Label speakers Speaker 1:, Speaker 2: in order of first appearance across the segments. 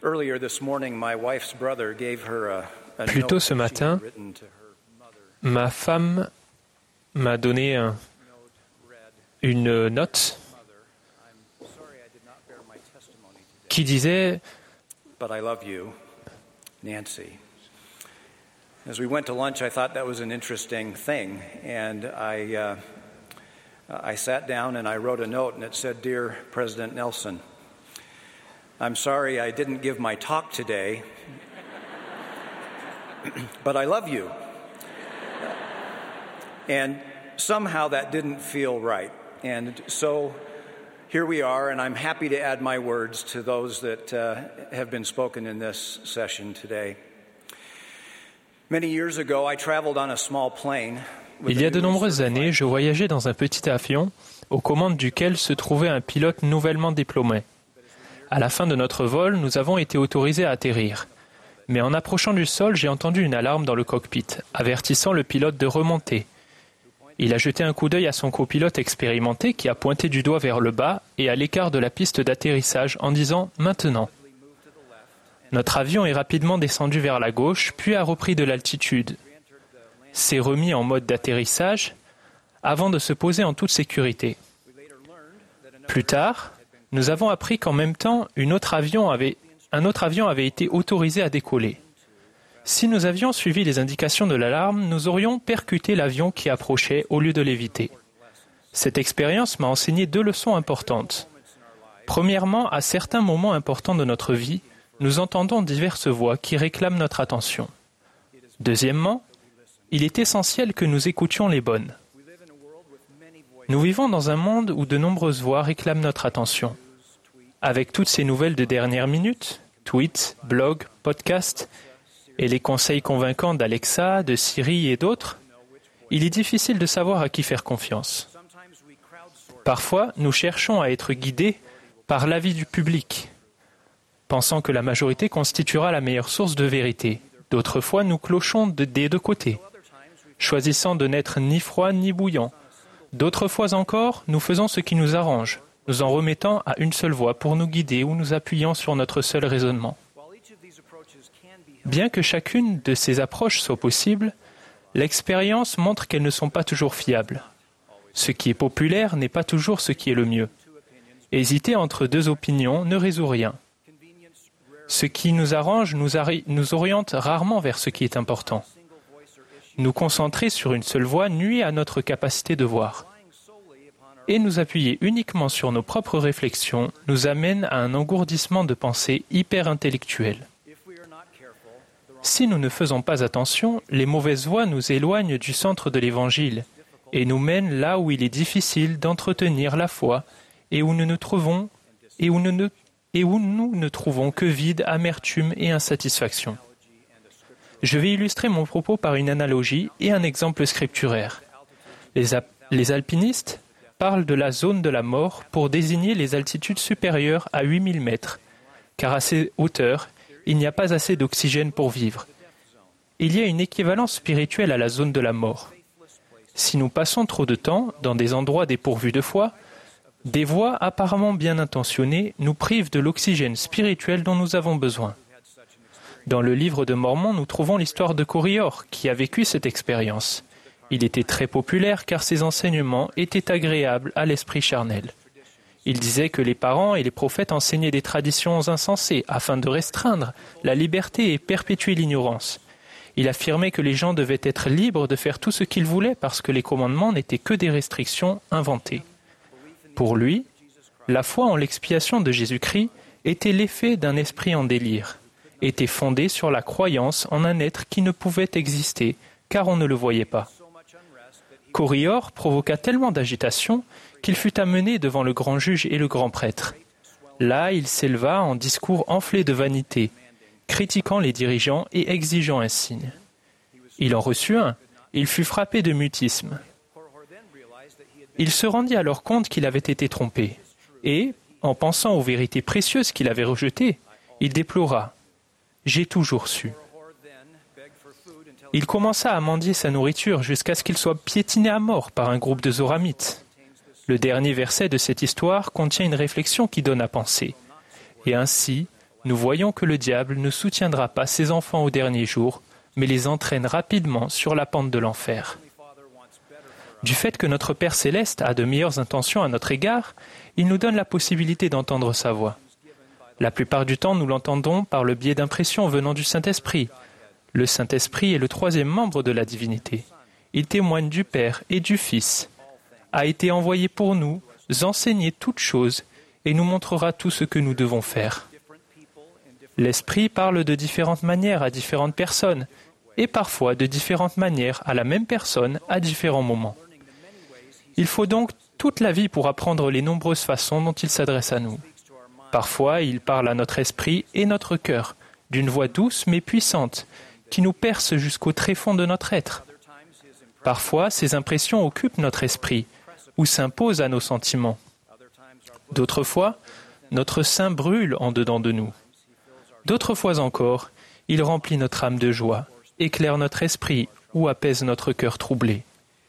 Speaker 1: Plus tôt ce matin, ma femme m'a donné une note qui disait «
Speaker 2: But I love you, Nancy. » As we went to lunch, I thought that was an interesting thing, and I sat down and I wrote a note, and it said, "Dear President Nelson, I'm sorry I didn't give my talk today, but I love you." And somehow that didn't feel right, and so here we are, and I'm happy to add my words to those that have been spoken in this session today. Many years ago, I traveled on a small plane.
Speaker 1: Il y a de nombreuses années, je voyageais dans un petit avion aux commandes duquel se trouvait un pilote nouvellement diplômé. À la fin de notre vol, nous avons été autorisés à atterrir. Mais en approchant du sol, j'ai entendu une alarme dans le cockpit, avertissant le pilote de remonter. Il a jeté un coup d'œil à son copilote expérimenté qui a pointé du doigt vers le bas et à l'écart de la piste d'atterrissage en disant « Maintenant ». Notre avion est rapidement descendu vers la gauche, puis a repris de l'altitude. S'est remis en mode d'atterrissage avant de se poser en toute sécurité. Plus tard, nous avons appris qu'en même temps, un autre avion avait été autorisé à décoller. Si nous avions suivi les indications de l'alarme, nous aurions percuté l'avion qui approchait au lieu de l'éviter. Cette expérience m'a enseigné 2 leçons importantes. Premièrement, à certains moments importants de notre vie, nous entendons diverses voix qui réclament notre attention. Deuxièmement, il est essentiel que nous écoutions les bonnes. Nous vivons dans un monde où de nombreuses voix réclament notre attention. Avec toutes ces nouvelles de dernière minute, tweets, blogs, podcasts, et les conseils convaincants d'Alexa, de Siri et d'autres, il est difficile de savoir à qui faire confiance. Parfois, nous cherchons à être guidés par l'avis du public, pensant que la majorité constituera la meilleure source de vérité. D'autres fois, nous clochons des 2 côtés, choisissant de n'être ni froid ni bouillant. D'autres fois encore, nous faisons ce qui nous arrange, nous en remettant à une seule voix pour nous guider ou nous appuyant sur notre seul raisonnement. Bien que chacune de ces approches soit possible, l'expérience montre qu'elles ne sont pas toujours fiables. Ce qui est populaire n'est pas toujours ce qui est le mieux. Hésiter entre 2 opinions ne résout rien. Ce qui nous arrange nous oriente rarement vers ce qui est important. Nous concentrer sur une seule voie nuit à notre capacité de voir. Et nous appuyer uniquement sur nos propres réflexions nous amène à un engourdissement de pensée hyper-intellectuelle. Si nous ne faisons pas attention, les mauvaises voies nous éloignent du centre de l'Évangile et nous mènent là où il est difficile d'entretenir la foi et où nous ne trouvons que vide, amertume et insatisfaction. Je vais illustrer mon propos par une analogie et un exemple scripturaire. Les alpinistes parlent de la zone de la mort pour désigner les altitudes supérieures à 8000 mètres, car à ces hauteurs, il n'y a pas assez d'oxygène pour vivre. Il y a une équivalence spirituelle à la zone de la mort. Si nous passons trop de temps dans des endroits dépourvus de foi, des voies apparemment bien intentionnées nous privent de l'oxygène spirituel dont nous avons besoin. Dans le livre de Mormon, nous trouvons l'histoire de Corior, qui a vécu cette expérience. Il était très populaire car ses enseignements étaient agréables à l'esprit charnel. Il disait que les parents et les prophètes enseignaient des traditions insensées afin de restreindre la liberté et perpétuer l'ignorance. Il affirmait que les gens devaient être libres de faire tout ce qu'ils voulaient parce que les commandements n'étaient que des restrictions inventées. Pour lui, la foi en l'expiation de Jésus-Christ était l'effet d'un esprit en délire, était fondée sur la croyance en un être qui ne pouvait exister car on ne le voyait pas. Corior provoqua tellement d'agitation qu'il fut amené devant le grand juge et le grand prêtre. Là, il s'éleva en discours enflé de vanité, critiquant les dirigeants et exigeant un signe. Il en reçut un, il fut frappé de mutisme. Il se rendit alors compte qu'il avait été trompé, et, en pensant aux vérités précieuses qu'il avait rejetées, il déplora « J'ai toujours su ». Il commença à mendier sa nourriture jusqu'à ce qu'il soit piétiné à mort par un groupe de Zoramites. Le dernier verset de cette histoire contient une réflexion qui donne à penser. Et ainsi, nous voyons que le diable ne soutiendra pas ses enfants au dernier jour, mais les entraîne rapidement sur la pente de l'enfer. Du fait que notre Père céleste a de meilleures intentions à notre égard, il nous donne la possibilité d'entendre sa voix. La plupart du temps, nous l'entendons par le biais d'impressions venant du Saint-Esprit. Le Saint-Esprit est le troisième membre de la divinité. Il témoigne du Père et du Fils, a été envoyé pour nous enseigner toutes choses et nous montrera tout ce que nous devons faire. L'Esprit parle de différentes manières à différentes personnes et parfois de différentes manières à la même personne à différents moments. Il faut donc toute la vie pour apprendre les nombreuses façons dont il s'adresse à nous. Parfois, il parle à notre esprit et notre cœur, d'une voix douce mais puissante, qui nous perce jusqu'au tréfonds de notre être. Parfois, ces impressions occupent notre esprit ou s'imposent à nos sentiments. D'autres fois, notre sein brûle en dedans de nous. D'autres fois encore, il remplit notre âme de joie, éclaire notre esprit ou apaise notre cœur troublé.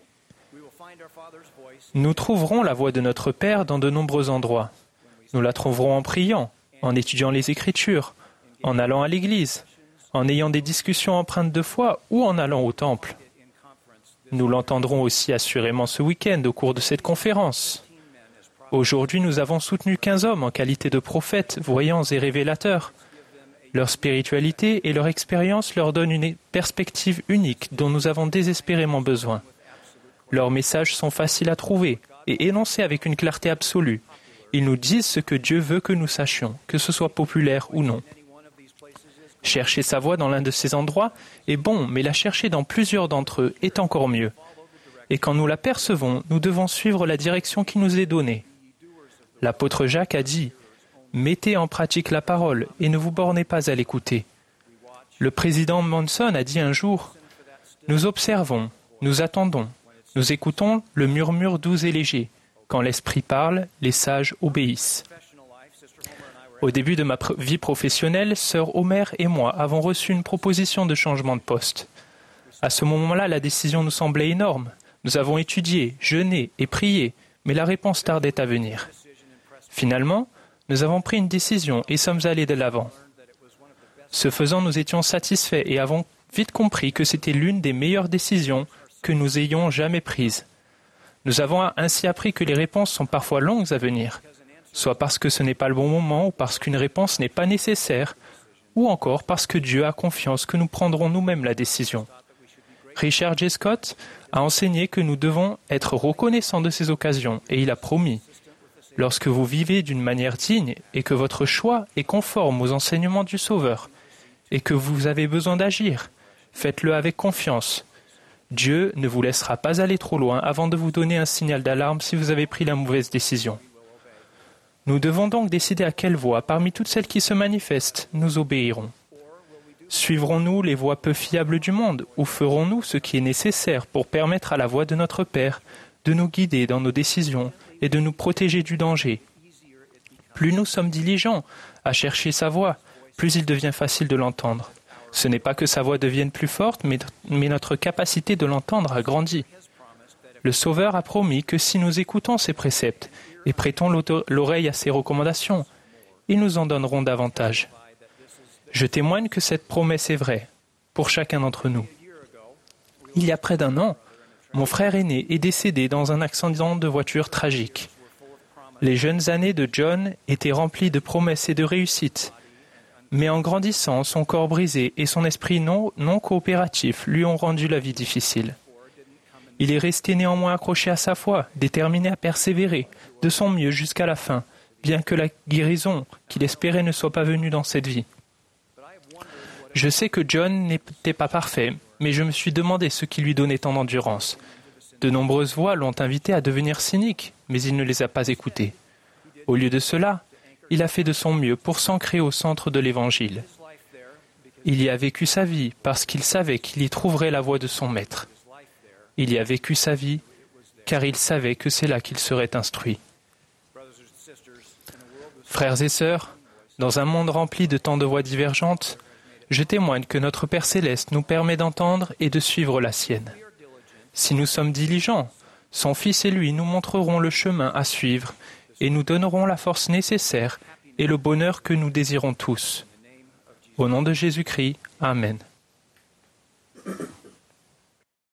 Speaker 1: Nous trouverons la voix de notre Père dans de nombreux endroits. Nous la trouverons en priant, en étudiant les Écritures, en allant à l'église, en ayant des discussions empreintes de foi ou en allant au temple. Nous l'entendrons aussi assurément ce week-end au cours de cette conférence. Aujourd'hui, nous avons soutenu 15 hommes en qualité de prophètes, voyants et révélateurs. Leur spiritualité et leur expérience leur donnent une perspective unique dont nous avons désespérément besoin. Leurs messages sont faciles à trouver et énoncés avec une clarté absolue. Ils nous disent ce que Dieu veut que nous sachions, que ce soit populaire ou non. Chercher sa voix dans l'un de ces endroits est bon, mais la chercher dans plusieurs d'entre eux est encore mieux. Et quand nous la percevons, nous devons suivre la direction qui nous est donnée. L'apôtre Jacques a dit « Mettez en pratique la parole et ne vous bornez pas à l'écouter ». Le président Monson a dit un jour « Nous observons, nous attendons, nous écoutons le murmure doux et léger. Quand l'Esprit parle, les sages obéissent. » Au début de ma vie professionnelle, sœur Homer et moi avons reçu une proposition de changement de poste. À ce moment-là, la décision nous semblait énorme. Nous avons étudié, jeûné et prié, mais la réponse tardait à venir. Finalement, nous avons pris une décision et sommes allés de l'avant. Ce faisant, nous étions satisfaits et avons vite compris que c'était l'une des meilleures décisions que nous ayons jamais prises. Nous avons ainsi appris que les réponses sont parfois longues à venir, soit parce que ce n'est pas le bon moment ou parce qu'une réponse n'est pas nécessaire, ou encore parce que Dieu a confiance que nous prendrons nous-mêmes la décision. Richard J. Scott a enseigné que nous devons être reconnaissants de ces occasions, et il a promis « Lorsque vous vivez d'une manière digne et que votre choix est conforme aux enseignements du Sauveur, et que vous avez besoin d'agir, faites-le avec confiance. Dieu ne vous laissera pas aller trop loin avant de vous donner un signal d'alarme si vous avez pris la mauvaise décision. » Nous devons donc décider à quelle voix, parmi toutes celles qui se manifestent, nous obéirons. Suivrons-nous les voies peu fiables du monde ou ferons-nous ce qui est nécessaire pour permettre à la voix de notre Père de nous guider dans nos décisions et de nous protéger du danger? Plus nous sommes diligents à chercher sa voix, plus il devient facile de l'entendre. Ce n'est pas que sa voix devienne plus forte, mais notre capacité de l'entendre a grandi. Le Sauveur a promis que si nous écoutons ses préceptes et prêtons l'oreille à ses recommandations, ils nous en donneront davantage. Je témoigne que cette promesse est vraie pour chacun d'entre nous. Il y a près d'1 an, mon frère aîné est décédé dans un accident de voiture tragique. Les jeunes années de John étaient remplies de promesses et de réussites. Mais en grandissant, son corps brisé et son esprit non coopératif lui ont rendu la vie difficile. Il est resté néanmoins accroché à sa foi, déterminé à persévérer, de son mieux jusqu'à la fin, bien que la guérison qu'il espérait ne soit pas venue dans cette vie. Je sais que John n'était pas parfait, mais je me suis demandé ce qui lui donnait tant d'endurance. De nombreuses voix l'ont invité à devenir cynique, mais il ne les a pas écoutées. Au lieu de cela, il a fait de son mieux pour s'ancrer au centre de l'Évangile. Il y a vécu sa vie parce qu'il savait qu'il y trouverait la voie de son Maître. Il y a vécu sa vie car il savait que c'est là qu'il serait instruit. Frères et sœurs, dans un monde rempli de tant de voix divergentes, je témoigne que notre Père céleste nous permet d'entendre et de suivre la sienne. Si nous sommes diligents, son Fils et lui nous montreront le chemin à suivre et nous donnerons la force nécessaire et le bonheur que nous désirons tous. Au nom de Jésus-Christ, Amen.